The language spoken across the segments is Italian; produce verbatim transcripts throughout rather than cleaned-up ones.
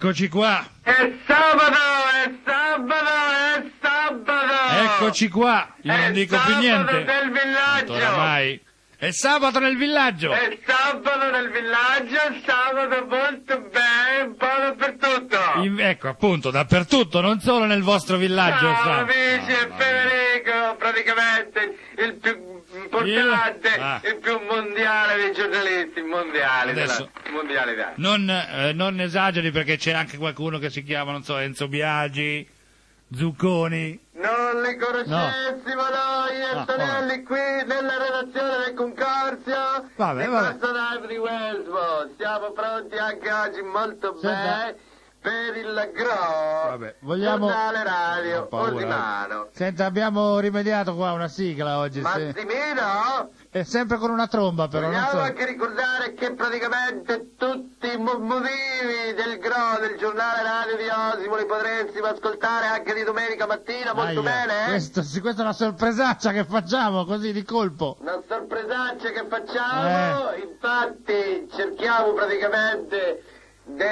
Eccoci qua. È sabato, è sabato, è sabato. Eccoci qua. Io non È dico più niente. sabato del villaggio. Oramai. È sabato nel villaggio. È sabato nel villaggio, è sabato molto bene, un po' dappertutto. In- ecco, appunto, dappertutto, non solo nel vostro villaggio. Ciao sta- amici, è Ah, Federico, praticamente il più importante, Il- ah. il più mondiale dei giornalisti mondiali Adesso- della mondialità. Non, eh, non esageri, perché c'è anche qualcuno che si chiama, non so, Enzo Biagi, Zucconi. Non li conoscessimo noi, Ah, Antonelli, qui nella redazione del Concorsio Vabbè, di vabbè. Passa di Wellsbo. Siamo pronti anche oggi molto Senta. bene per il Gro, Vabbè, vogliamo- giornale radio Ho paura. Orsimano. Senta, abbiamo rimediato qua una sigla oggi. sì. Massimino, È sempre con una tromba, però, non vogliamo so. anche ricordare che praticamente tutti i mo- motivi del Gro, del giornale radio di Osimo, li potremo ascoltare anche di domenica mattina, molto Aia, bene? eh? Questo, sì, questa è una sorpresaccia che facciamo, così di colpo. Una sorpresaccia che facciamo, infatti cerchiamo praticamente di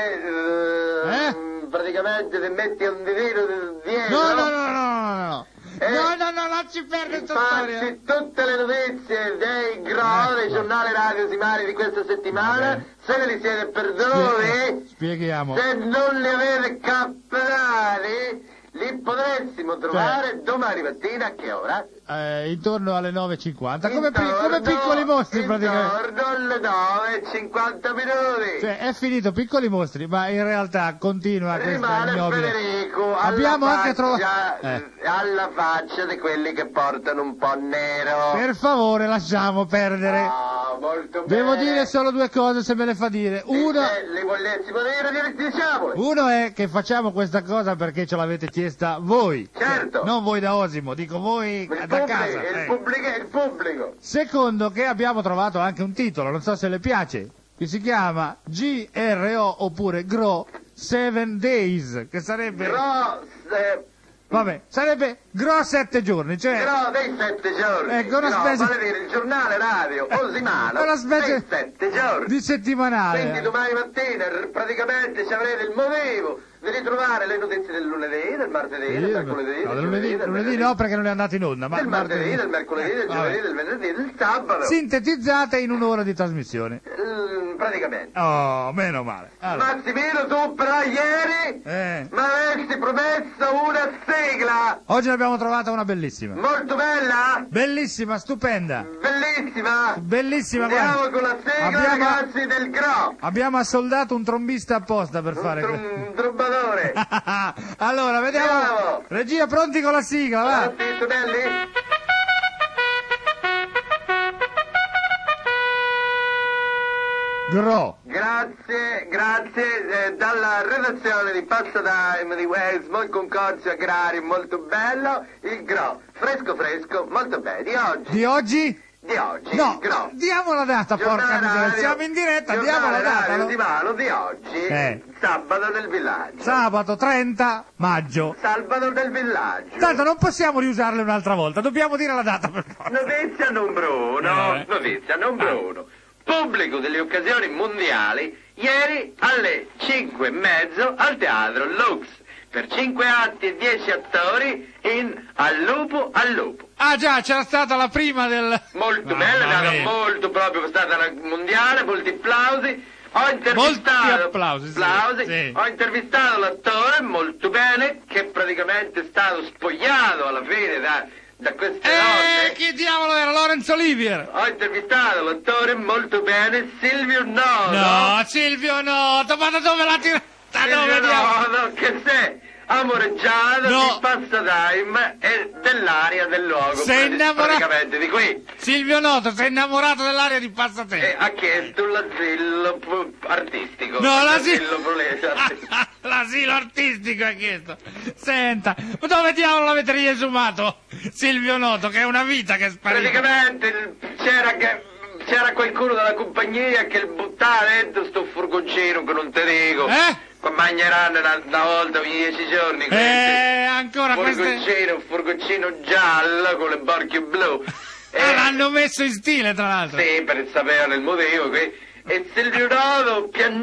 Eh? praticamente di mettere un divino dietro. No, no, no, no, no, no. Eh, No, no, no, lasci perdere questa storia. Infatti tutte le notizie dei Gro, dei Ecco. giornali radio simari di questa settimana, Vabbè. se ve li siete Spie- perduti, Spieghiamo. se non li avete capitati, li potressimo trovare domani mattina a che ora? Eh, intorno alle nove e cinquanta, come, pi- Intorno- come piccoli mostri praticamente. Intorno alle nove e cinquanta minuti. Cioè, è finito piccoli mostri, ma in realtà continua questa Rimane ignobile. Federico alla Abbiamo anche faccia, trovato. Eh. alla faccia di quelli che portano un po' nero. Per favore, lasciamo perdere. Ah, molto Devo bene. dire solo due cose, se me le fa dire. Uno, Se li volessimo dire, diciamole. uno è che facciamo questa cosa perché ce l'avete chiesta voi. Certo. Non voi da Osimo, dico voi Il da pubblico, casa. il eh. pubblico, il pubblico. Secondo, che abbiamo trovato anche un titolo, non so se le piace, che si chiama G R O oppure G R O Seven Days, che sarebbe... Però, eh, Vabbè, sarebbe G R O sette giorni, cioè... però dei sette giorni. Ecco, una no, specie- vale dire il giornale radio Osimano È una specie dei sette giorni. di settimanale. Quindi domani mattina r- praticamente ci avrete il motivo di ritrovare le notizie del lunedì, del martedì, Sì, del mercoledì, no, del del lunedì, giovedì, del lunedì venerdì, no, perché non è andato in onda, ma del martedì, martedì. del mercoledì, del Eh, giovedì, vabbè. del venerdì, del sabato. Sintetizzate in un'ora di trasmissione. Mm, praticamente. Oh, meno male. Allora, Massimino, tu però ieri eh, mi avessi promesso una sigla oggi ne abbiamo trovata una bellissima. molto bella, Bellissima, stupenda. bellissima. Bellissima, Andiamo guarda. con la sigla, Abbiamo- ragazzi, del Gro. Abbiamo assoldato un trombista apposta per Un, fare trum- questo. un trombatore. Allora, vediamo. Andiamo. Regia, pronti con la sigla, va. Pronti, Tonelli? Gro. Grazie, grazie, eh, dalla redazione di Passa Time di Wellsmo, il concorsio agrario molto bello, il Gro, fresco fresco, molto bene, di oggi, Di oggi? di oggi, No, il Gro. diamo la data, porca Giornale miseria. radio- Siamo in diretta, giornale diamo la data. radio no? di Mano di oggi, Eh. sabato del villaggio. Sabato trenta maggio. Sabato del villaggio. Tanto non possiamo riusarle un'altra volta, dobbiamo dire la data per forza. Notizia numero uno, Eh. notizia numero uno. Pubblico delle occasioni mondiali ieri alle cinque e mezzo al Teatro Lux per cinque atti e dieci attori in Al lupo al lupo. Ah già, c'era stata la prima del... Molto Mamma bella, è stata mia. molto proprio, è stata la mondiale, molti applausi. Ho intervistato, Molti applausi, sì, applausi. sì. Ho intervistato l'attore molto bene, che praticamente è stato spogliato alla fine da, da queste Eh, donne. chi diavolo era? Laurence Olivier. Ho intervistato l'attore molto bene, Silvio Nodo. No, Silvio Noto, ma da dove l'ha tirata? Da Silvio dove diavolo? Nodo, che sei amoreggiato No. di Passatime e dell'aria del luogo. Sei prati- innamorato- Praticamente di qui. Silvio Noto, sei innamorato dell'area di E passatempo. ha chiesto l'asilo pu- artistico. No, l'asilo... L'asilo polese, artistico. L'asilo artistico ha chiesto. Senta, ma dove diavolo l'avete riesumato? Silvio Noto, che è una vita che è sparita. Praticamente il- c'era che... C'era qualcuno della compagnia che buttava dentro sto furgoncino che non te dico. Eh? Qua mangeranno una, una volta ogni dieci giorni questi. Eh, ancora queste... Furgoncino, un furgoncino giallo con le borchie blu. Ah, l'hanno messo in stile, tra l'altro. Sì, per sapere il motivo. que- E Silvio Nodo pian-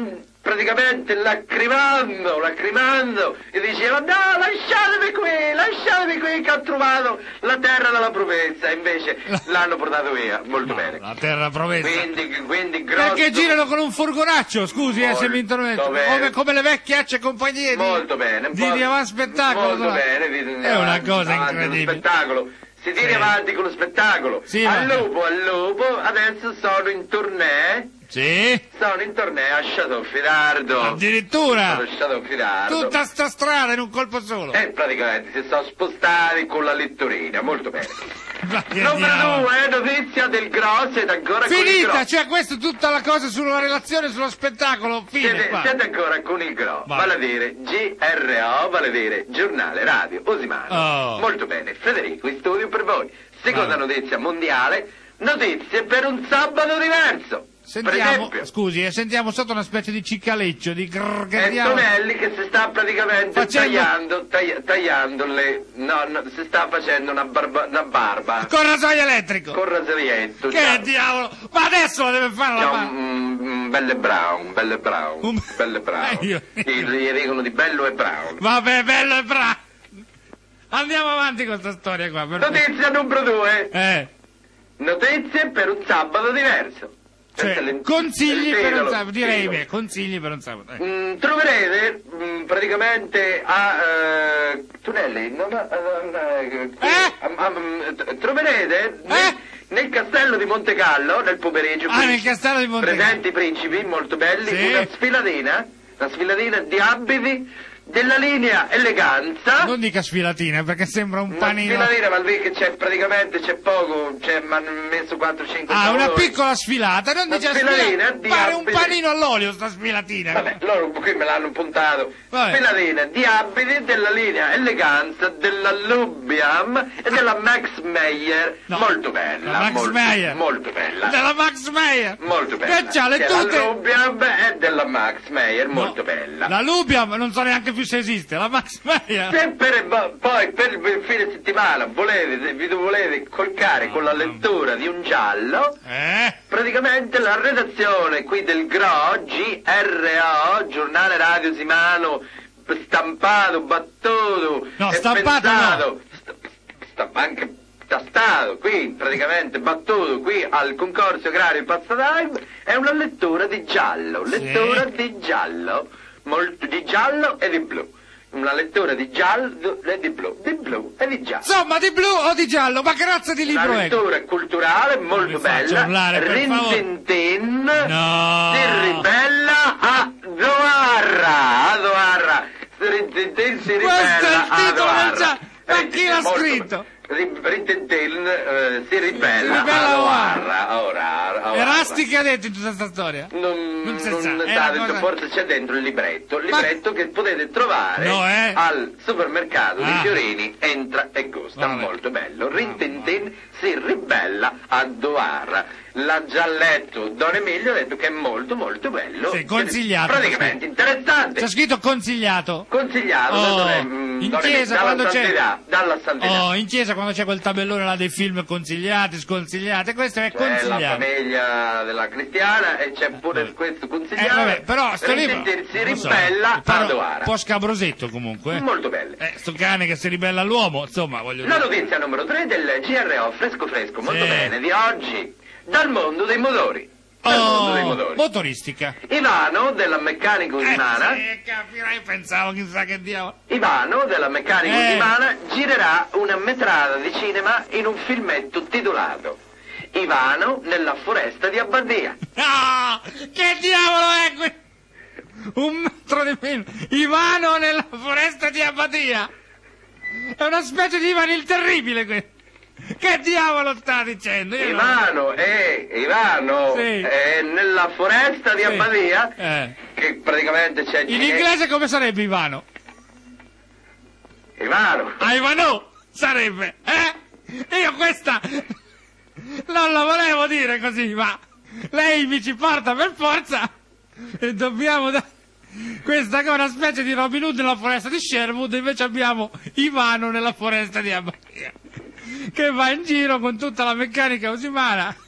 praticamente lacrimando, lacrimando, e diceva no, lasciatemi qui, lasciatemi qui che ho trovato la terra della promessa, invece l'hanno portato via, molto No, bene. la terra promessa. Quindi, quindi grosso... Perché girano con un furgonaccio, scusi eh, se mi interrompo, Molto bene. come, come le vecchiacce compagnie di, Molto bene, un di, po'- di avanti spettacolo. molto no? bene, vi- È una avanti, cosa avanti, incredibile. Lo spettacolo. Si tiri Sì. avanti con lo spettacolo. Sì, al ma- lupo, al lupo, adesso sono in tournée. Sì, Sono in tournée a Chateau Firardo. addirittura Sono a Chateau Firardo. tutta sta strada in un colpo solo. E praticamente si sono spostati con la lettorina, molto bene. Ma che Numero diavolo. due, notizia del grosso ed ancora con il Finita, grosso. cioè questa è tutta la cosa sulla relazione sullo spettacolo, fine Siete, qua. siete ancora con il gro, Va. vale a dire G R O, vale a dire giornale radio Osimano. Oh. Molto bene, Federico in studio per voi. Seconda Va. notizia mondiale, notizie per un sabato diverso. Per Sentiamo, esempio, scusi, eh, sentiamo sotto una specie di ciccaleccio, di grrr, che è diavolo. Tonelli che si sta praticamente Facendo- tagliando, tagli- tagliando le, no, no, si sta facendo una barba, una barba Con rasoio elettrico. con raserietto. Che ciao. diavolo? Ma adesso la deve fare la No, mano. mm, mm, belle brown, belle brown, Un- belle brown. Eh, io- Gli, gli dicono di bello e brown. Vabbè, bello e bravo. Andiamo avanti con questa storia qua. per- Notizia numero due. Eh, Notizie per un sabato diverso. cioè, Questo è l'in- consigli il per un titolo, sabato, direi titolo. beh, consigli per un sabato. eh. Mm, troverete mm, praticamente a eh, Tonelli, non a- a- eh, Eh? a- a- mm, troverete nel, Eh? nel castello di Montegallo nel pomeriggio Ah, qui, nel castello di Montegallo. presenti i principi molto belli, Sì. una sfilatina, una sfilatina di abiti della linea eleganza. Non dica sfilatina perché sembra un Una panino. sfilatina, ma lì che c'è praticamente c'è poco, c'è, mi hanno messo quattro cinque Ah, una colori. piccola sfilata, non Una dice sfilatina sfilata. di Pare un abiti. panino all'olio sta sfilatina. Vabbè, loro qui me l'hanno puntato. Vabbè. Sfilatina di abiti della linea eleganza della Lubiam e della Max Meyer. No, molto bella. la Max molto, Meyer. molto bella. Della Max Meyer. Molto bella. Che c'ha le Della tute. Lubiam e della Max Meyer, molto No, bella. La Lubiam non so neanche più se esiste, la Max Meyer. Se per, poi per il fine settimana volete, vi volete colcare con la lettura di un giallo, Eh? praticamente la redazione qui del G R O, G R O, giornale radio Simano, stampato, battuto, No, e stampato pensato, sta- sta- anche tastato qui, praticamente battuto qui al concorso agrario Pazza Time, è una lettura di giallo, Sì. lettura di giallo, molto di giallo e di blu. Una lettura di giallo e di blu, di blu e di giallo. Insomma, di blu o di giallo, ma che razza di Una libro è? lettura culturale molto Mi faccia bella. urlare, per favore. Rintintin No. si ribella a Doarra. A Doarra. Rintintin si Questo è ribella il a titolo del Doarra. già- ma chi Rintintin, l'ha molto scritto? be- Rin- Rintintin eh, si ribella Ribella a a Doarra. Ora, a E Doarra. Rasti che ha detto in tutta questa storia? Non, Non si non sa, è sta una detto, cosa- forse c'è dentro il libretto, il Ma- libretto che potete trovare No, eh? al supermercato Ah. di Fiorini, entra e gusta, Vabbè. molto bello. Rintintin si ribella a Doarra. L'ha già letto Don Emilio, ha detto che è molto molto bello. Sì, consigliato. Praticamente interessante. C'è scritto consigliato. Consigliato da Oh, Don Em- in Don chiesa Emilio, dalla quando c'è- santità, dalla santità. Oh, in chiesa quando c'è quel tabellone là dei film consigliati, sconsigliati, questo è C'è la consigliato. famiglia della cristiana e c'è pure questo Eh, consigliato. vabbè, però sto libro Rintintin si non so, ribella però a un Doarra. po' scabrosetto comunque. eh. Molto belle. Eh, sto cane che si ribella all'uomo, insomma, voglio La dire. notizia numero tre del G R O fresco fresco, molto Sì. bene, di oggi, dal mondo dei motori. Dal mondo dei Oh, motori. motoristica. Ivano della Meccanica Usimana, Eh, sì, capirai, pensavo chissà che diavolo. Ivano della Meccanica Eh. Usimana girerà una metrata di cinema in un filmetto titolato Ivano nella foresta di Abbadia. Ah, che diavolo è qui? Un metro di film. Ivano nella foresta di Abbadia. È una specie di Ivano il Terribile qui. Che diavolo sta dicendo? Io non- Ivano è, Ivano Sì. è nella foresta di Sì. Abbadia, Eh. che praticamente c'è... In inglese come sarebbe Ivano? Ivano. Ah, Ivano sarebbe, eh? Io questa non la volevo dire così, ma lei mi ci porta per forza e dobbiamo da... Questa che è una specie di Robin Hood nella foresta di Sherwood, invece abbiamo Ivano nella foresta di Abbadia, che va in giro con tutta la meccanica usimana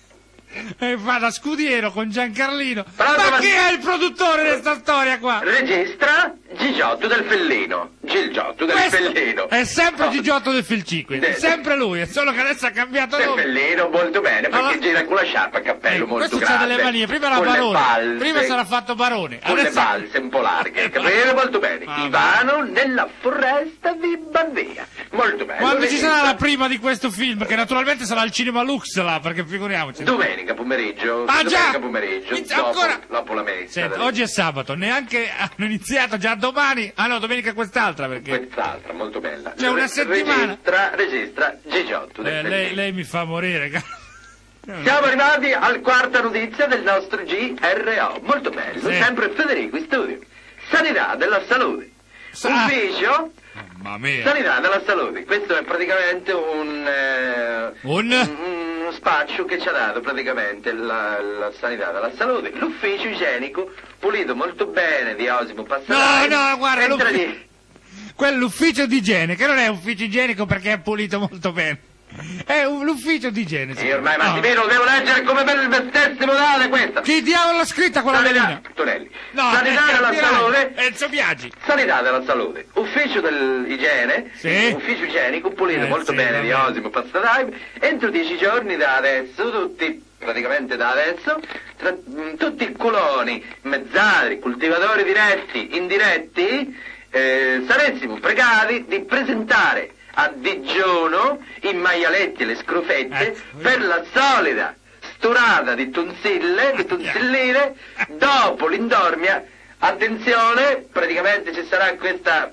E fa da scudiero con Giancarlino. Pronto, Ma ma- chi è il produttore di questa storia qua? Registra Gigiotto del Fellino. Gigiotto del Questo Fellino. è sempre Oh, Gigiotto del Filcinque, De- è sempre lui, è solo che adesso ha cambiato Del nome. Fellino molto bene, perché Allora- gira con la sciarpa a cappello Eh, molto questo grande. c'ha delle manie, prima era con le barone, balze, prima sarà fatto barone. con le Adesso- balze un po' larghe, capello molto bene. Ah, Ivano nella foresta di Banvia. Molto bene. Quando ci Registra- sarà la prima di questo film, che naturalmente sarà al Cinema Lux là, perché figuriamoci. Domenica pomeriggio. Ah, già! Domenica pomeriggio. Inizia dopo, ancora- dopo la messa. Senti, delle- oggi è sabato, neanche hanno iniziato già domani. Ah no, domenica quest'altra perché. Quest'altra, molto bella. C'è una Re- settimana. Registra, registra Gigiotto del Eh, Fellino. lei, lei mi fa morire, caro. Siamo arrivati alla quarta notizia del nostro G R O. Molto bello, Sì. sempre Federico in studio. Sanità della salute. Ah. Ufficio Mamma mia. Sanità della salute. Questo è praticamente un, eh, Un? un- uno spaccio che ci ha dato praticamente la, la sanità della salute. L'ufficio igienico pulito molto bene di Osimo Passarai. No, no, guarda, Entra l'uffi- di- Quell'ufficio di igiene, che non è ufficio igienico perché è pulito molto bene. È un l'ufficio di igiene. Io ormai No. Massimino lo devo leggere come per il vestessimo modale questa. Chi diavolo l'ha scritta quella Sanità, velina? Tonelli. No, Sanità eh, della dirai, salute. Enzo Biagi. Sanità della salute, ufficio dell'igiene, Sì. ufficio igienico pulito Eh, molto sì, bene di vabbè. Osimo Passarai, entro dieci giorni da adesso, tutti, praticamente da adesso, tra- mh, tutti i coloni, mezzadri, coltivatori diretti, indiretti, eh, saressimo pregati di presentare a digiuno i maialetti e le scrofette Eh, per la solida sturata di tonsille, di tonsilline, dopo l'indormia. Attenzione, praticamente ci sarà questa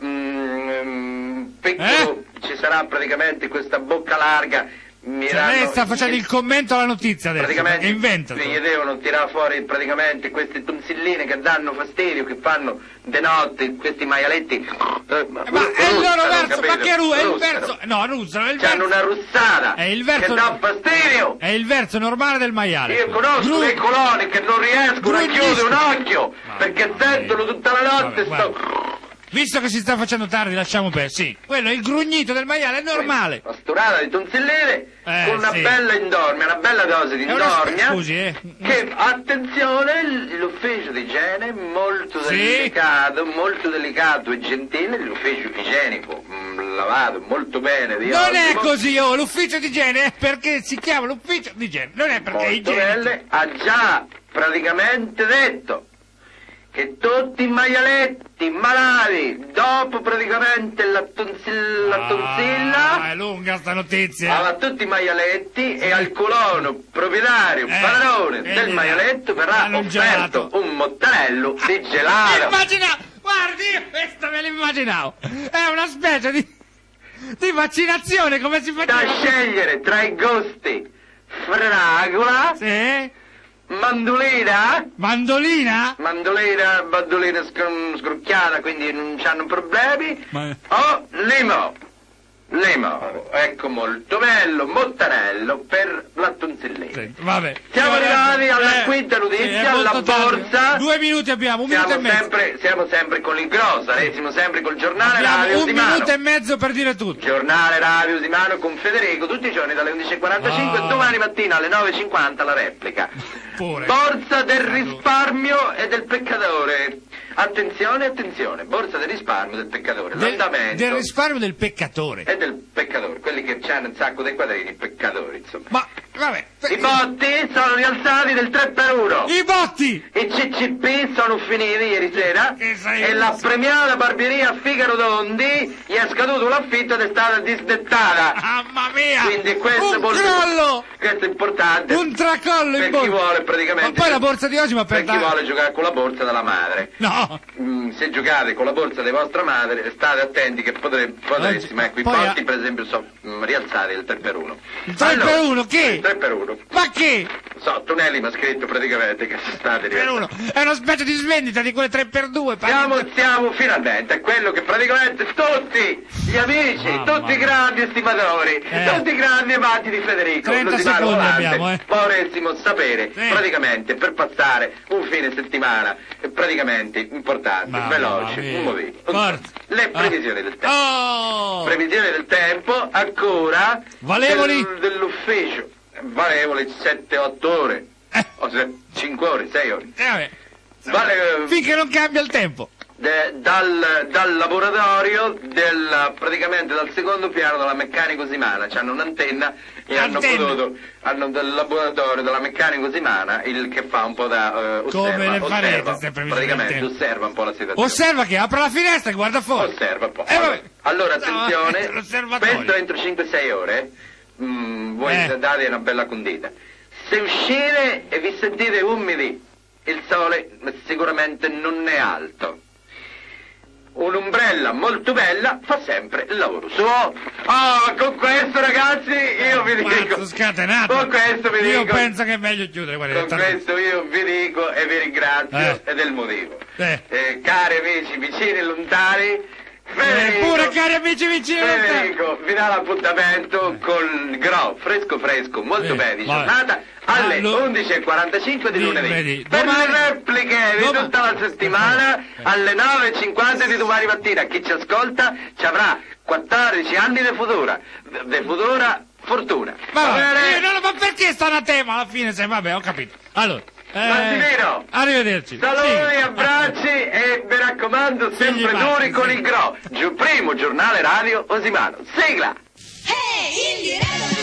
mm, piccolo, ci sarà praticamente questa bocca larga. Mi Cioè, lei danno- sta facendo il commento alla notizia adesso, praticamente perché inventa. gli devono tirare fuori praticamente queste tonsilline che danno fastidio, che fanno de notte questi maialetti. Eh, Ma è il loro verso, ma che ru- è il russano. verso, no, russano, è il C'hanno verso, una russata È il verso- che dà fastidio. è il verso normale del maiale. Io conosco Gru- dei coloni che non riescono a Grugnisco. chiudere un occhio Mamma perché mia. sentono tutta la notte Vabbè, sto... Visto che si sta facendo tardi, lasciamo perdere. Sì, quello è il grugnito del maiale, è normale. La sturata di tonsilline Eh, con una sì. bella indormia, una bella dose di È una indormia. scusi, eh. Che, attenzione, l'ufficio di igiene molto Sì. delicato, molto delicato e gentile, l'ufficio igienico mm, lavato molto bene di Non è Osimo, così, oh, l'ufficio di igiene è perché si chiama l'ufficio di igiene, non è perché è molto igienico. bene, ha già praticamente detto che tutti i maialetti malati dopo praticamente la, tonsil- la Ah, tonsilla è lunga sta notizia. a tutti i maialetti e al colono proprietario Eh, padrone e del gli maialetto dà- verrà danno un offerto gelato. un mottarello di gelato. Immaginavo, guardi, io questo me l'immaginavo. È una specie di, di vaccinazione, come si Da faceva. scegliere tra i gusti fragola, Sì? mandolina, Mandolina? mandolina, bandolina scr- scrocchiata, quindi non c'hanno problemi, Ma- o limo. Limo, ecco molto bello, mottarello per la tonsillina. Sì, vabbè. Siamo Io arrivati adesso- alla eh, quinta sì, notizia, è molto alla tardi. borsa. Due minuti abbiamo, un minuto Siamo e mezzo. sempre, siamo sempre con il grosso, saremo sempre col giornale Radio Abbiamo un di Mano. minuto e mezzo per dire tutto. Giornale Radio di Mano con Federico, tutti i giorni dalle undici e quarantacinque, Ah. domani mattina alle nove e cinquanta la replica. Pure. Borsa del risparmio e del peccatore. Attenzione, attenzione, borsa del risparmio e del peccatore. Del, L'andamento del risparmio del peccatore. e del peccatore, quelli che hanno un sacco di quadrini, peccatori, insomma. Ma, vabbè. I botti sono rialzati del tre per uno. I botti! I C C P sono finiti ieri sera Che sei e la pazzo. premiata barbieria Figaro Dondi gli è scaduto l'affitto ed è stata disdettata. Mamma mia! Quindi questo è un molto- crollo! Questo è importante Un tracollo in per chi borsa! vuole praticamente. Ma poi la borsa di oggi mi ha Per chi aperta. vuole giocare con la borsa della madre. No! Mm, se giocate con la borsa di vostra madre state attenti che potre, potresti, Oggi- ecco, i poi posti ha- per esempio sono mm, rialzati del tre per uno. Il tre per uno, che? Il tre per uno. Ma che? So, Tonelli mi ha scritto praticamente che sono stati Per uno? È una specie di svendita di quelle tre per due. Siamo, siamo finalmente a quello che praticamente tutti gli amici, Mamma tutti i mia. grandi estimatori, Eh. tutti i grandi amanti di Federico, trenta lo si parla secondi volante, abbiamo, eh. vorressimo sapere Sì. praticamente per passare un fine settimana eh, praticamente importante, Mamma veloce, mia. un movimento. Forza. Le previsioni Ah. del tempo. Oh! Previsioni del tempo ancora Valevoli? del- dell'ufficio valevole sette otto ore, Eh. o cinque ore, sei ore. Eh, vabbè. Vale, eh, Finché non cambia il tempo. de- dal, dal laboratorio, del, praticamente dal secondo piano della Meccanico Simana, c'hanno un'antenna e hanno Antenna. potuto, hanno del laboratorio della Meccanico Simana, il che fa un po' da, eh, Come osserva, le farete, osserva, sempre vicino praticamente al tempo. osserva un po' la situazione. Osserva che apre la finestra e guarda fuori. Osserva un po'. Eh, vabbè. Allora, No, attenzione, l'osservatorio. questo entro cinque sei ore, mm, voi Eh. date una bella condita. Se uscite e vi sentite umidi, il sole sicuramente non è alto. Un'ombrella molto bella fa sempre il lavoro suo. Ah, con questo ragazzi io vi dico... Mazzo scatenato. Con questo vi Io dico... penso che è meglio chiudere, guarda. Con tanto- questo io vi dico e vi ringrazio Eh. ed è il motivo. Eh. Eh, cari amici vicini e lontani, Eh, Federico, pure cari amici vicini. Federico vi dà l'appuntamento con il Gro fresco fresco, molto Eh, bene, di vai. giornata alle Allo- undici e quarantacinque di di lunedì. lunedì. Per Domani- le repliche di Domani- tutta la settimana Eh. alle nove e cinquanta di domani mattina. Chi ci ascolta ci avrà quattordici anni di futura, di futura fortuna. Ma, Va va, bene? eh, no, no, ma perché sta una tema alla fine? Se, vabbè, ho capito. Allora, eh, Martino. arrivederci. Saluti, Sì. abbracci e mi raccomando sempre Figli duri maschi, con sì. il Gro. Giù primo giornale radio Osimano. Sigla! Hey, Indie,